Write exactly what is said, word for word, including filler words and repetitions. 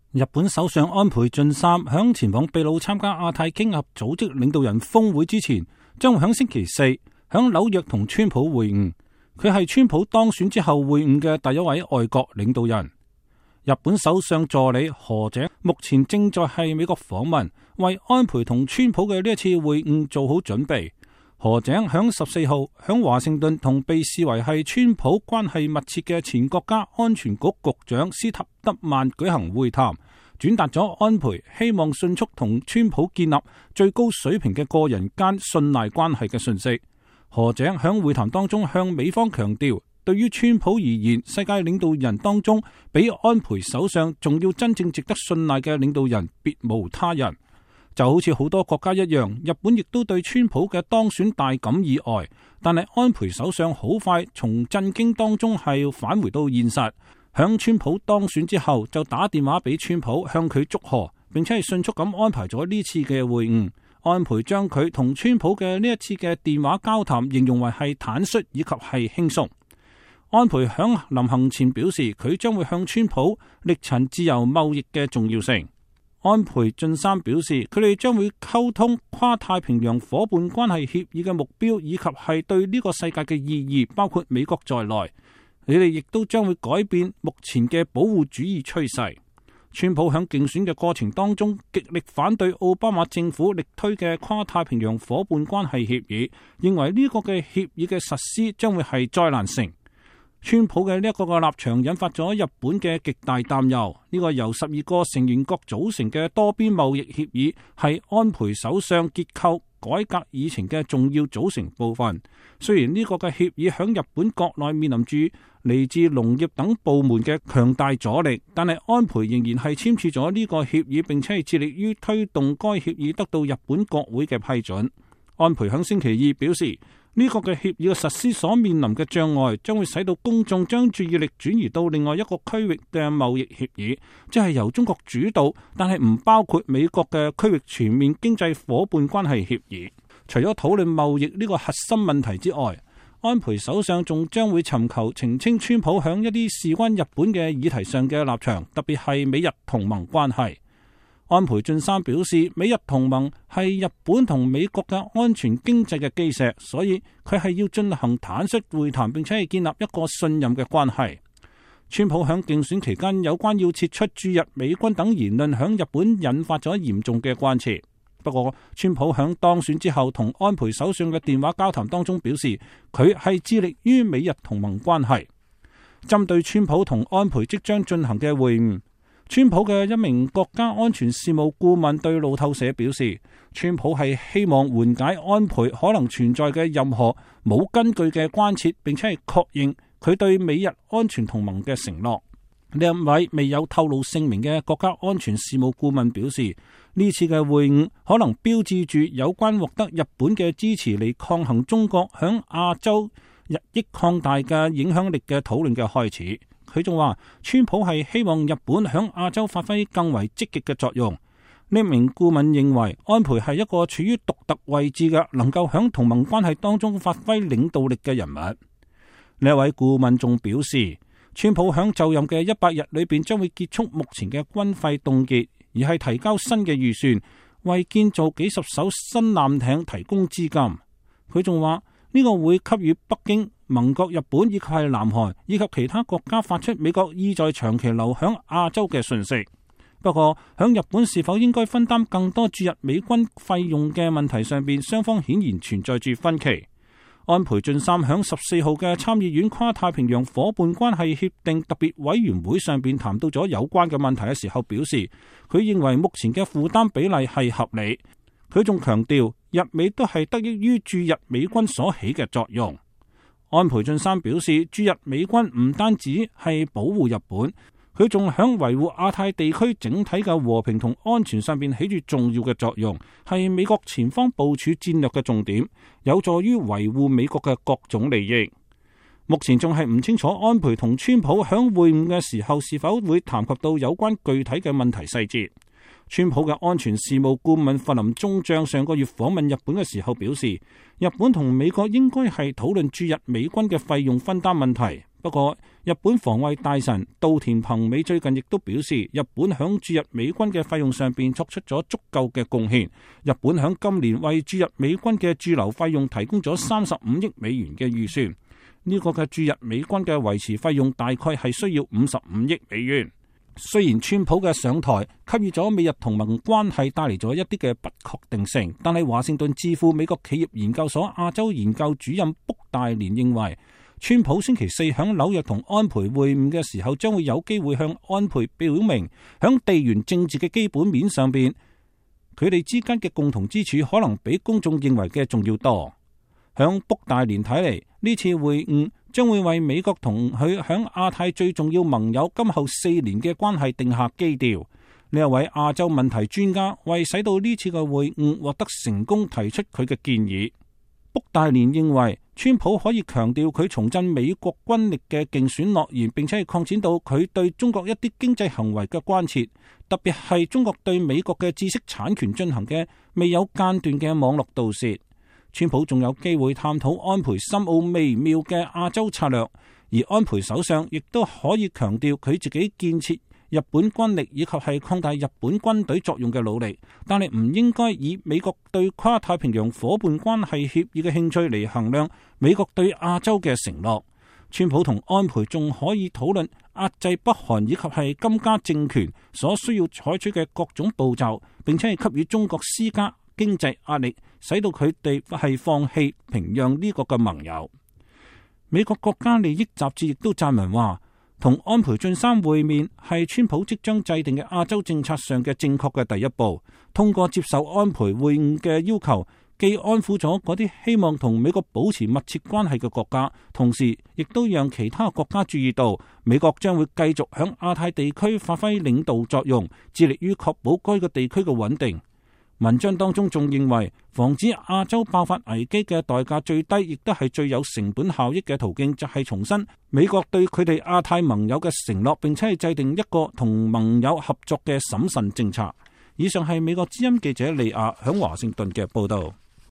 日本首相安倍晉三響前往秘魯參加亞太經合組織領導人峰會之前，將會響星期四響紐約同川普會晤。佢係川普當選之後會晤嘅第一位外國領導人。日本首相助理河井目前正在係美國訪問，為安倍同川普嘅呢一次會晤做好準備。河井響十四號響華盛頓同被視為係川普關係密切嘅前國家安全局局長斯塔德曼舉行會談，轉達咗安倍希望迅速同川普建立最高水平嘅個人間信賴關係嘅訊息。河井響會談當中向美方強調，對於川普而言，世界領導人當中比安倍首相仲要真正值得信賴嘅領導人別無他人。就好似好多國家一樣，日本亦都對川普嘅當選大感意外，但係安倍首相好快從震驚當中係返回到現實，響川普當選之後就打電話俾川普向佢祝賀，並且係迅速咁安排咗呢次嘅會晤。安倍將佢同川普嘅呢一次嘅電話交談形容為係坦率以及係輕鬆。安倍響臨行前表示，佢將會向川普力陳自由貿易嘅重要性。安倍晉三表示，佢哋將會溝通跨太平洋夥伴關係協議嘅目標，以及係對呢個世界嘅意義，包括美國在內。你哋亦都將會改變目前嘅保護主義趨勢。川普響競選嘅過程當中，極力反對奧巴馬政府力推嘅跨太平洋夥伴關係協議，認為呢個嘅協議嘅實施將會係災難性。川普嘅呢一個個立場引發咗日本嘅極大擔憂。呢個由十二個成員國組成嘅多邊貿易協議係安倍首相結構改革議程嘅重要組成部分。雖然呢個嘅協議響日本國內面臨住嚟自農業等部門嘅強大阻力，但係安倍仍然係簽署咗呢個協議，並且係致力於推動該協議得到日本國會嘅批准。安倍響星期二表示，呢個嘅協議嘅實施所面臨嘅障礙，將會使到公眾將注意力轉移到另外一個區域嘅貿易協議，即係由中國主導，但係唔包括美國嘅區域全面經濟夥伴關係協議。除咗討論貿易呢個核心問題之外，安倍首相仲將會尋求澄清川普響一啲事關日本嘅議題上嘅立場，特別係美日同盟關係。安倍晉三表示，美日同盟係日本同美國嘅安全經濟嘅基石，所以佢係要進行坦率會談，並且係建立一個信任嘅關係。川普響競選期間有關要撤出駐日美軍等言論響日本引發咗嚴重嘅關切。不過，川普響當選之後同安倍首相嘅電話交談當中表示，佢係致力於美日同盟關係。針對川普同安倍即將進行嘅會晤，川普嘅一名國家安全事務顧問對路透社表示，川普係希望緩解安倍可能存在嘅任何冇根據嘅關切，並且係確認佢對美日安全同盟嘅承諾。呢一位未有透露姓名嘅國家安全事務顧問表示，呢次嘅會晤可能標誌住有關獲得日本嘅支持嚟抗衡中國響亞洲日益擴大嘅影響力嘅討論嘅開始。佢仲話，川普係希望日本響亞洲發揮更為積極嘅作用。呢名顧問認為，安倍係一個處於獨特位置嘅，能夠響同盟關係當中發揮領導力嘅人物。呢一位顧問仲表示，川普響就任嘅一百日裏邊將會結束目前嘅軍費凍結，而係提交新嘅預算，為建造幾十艘新艦艇提供資金。佢仲話，呢個會給予北京、盟國日本以及係南韓以及其他國家發出美國意在長期留響亞洲嘅訊息。不過，響日本是否應該分擔更多駐日美軍費用嘅問題上邊，雙方顯然存在住分歧。安倍晉三響十四號嘅參議院跨太平洋夥伴關係協定特別委員會上邊談到咗有關嘅問題嘅時候，表示佢認為目前嘅負擔比例係合理。佢仲強調，日美都係得益於駐日美軍所起嘅作用。安倍晉三表示，駐日美軍唔單止係保護日本，佢仲響維護亞太地區整體嘅和平同安全上邊起住重要嘅作用，係美國前方部署戰略嘅重點，有助於維護美國嘅各種利益。目前仲係唔清楚安倍同川普響會晤嘅時候是否會談及到有關具體嘅問題細節。川普嘅安全事務顧問弗林中將上個月訪問日本嘅時候表示，日本同美國應該係討論駐日美軍嘅費用分擔問題， 不過，日本防衛大臣稻田朋美最近亦都表示，日本響駐日美軍嘅費用上邊作出咗足夠嘅貢獻。日本響今年為駐日美軍嘅駐留費用提供咗三十五億美元嘅預算。呢個嘅駐日美軍嘅維持費用大概係需要五十五億美元。雖然川普嘅上台給予咗美日同盟關係帶嚟咗一啲嘅不確定性，但係華盛頓智庫美國企業研究所亞洲研究主任卜大連認為，川普星期四響紐約同安倍會晤嘅時候，將會有機會向安倍表明，響地緣政治嘅基本面上邊，佢哋之間嘅共同之處可能比公眾認為嘅仲要多。響卜大連睇嚟，呢次會晤將會為美國同佢響亞太最重要盟友今後四年嘅關係定下基調。呢一位亞洲問題專家為使到呢次嘅會晤獲得成功，提出佢嘅建議。卜大連認為，川普可以強調佢重振美國軍力嘅競選諾言，並且係擴展到佢對中國一啲經濟行為嘅關切，特別係中國對美國嘅知識產權進行嘅未有間斷嘅網絡盜竊。川普仲有機會探討安倍深奧微妙嘅亞洲策略，而安倍首相亦都可以強調佢自己建設日本軍力以及係擴大日本軍隊作用嘅努力，但係唔應該以美國對跨太平洋夥伴關係協議嘅興趣嚟衡量美國對亞洲嘅承諾。川普同安倍仲可以討論壓制北韓以及係金家政權所需要採取嘅各種步驟，並且係給予中國施加經濟壓力，使到佢哋係放棄平壤呢個嘅盟友。美國國家利益雜誌亦都撰文話，同安倍晉三會面係川普即將制定嘅亞洲政策上嘅正確嘅第一步。通過接受安倍會晤嘅要求，既安撫咗嗰啲希望同美國保持密切關係嘅國家，同時亦都讓其他國家注意到美國將會繼續響亞太地區發揮領導作用，致力於確保該個地區嘅穩定。文章當中仲認為，防止亞洲爆發危機嘅代價最低，亦都係最有成本效益嘅途徑，就係重申美國對佢哋亞太盟友嘅承諾，並且係制定一個同盟友合作嘅審慎政策。以上係美國之音記者利亞響華盛頓嘅報道。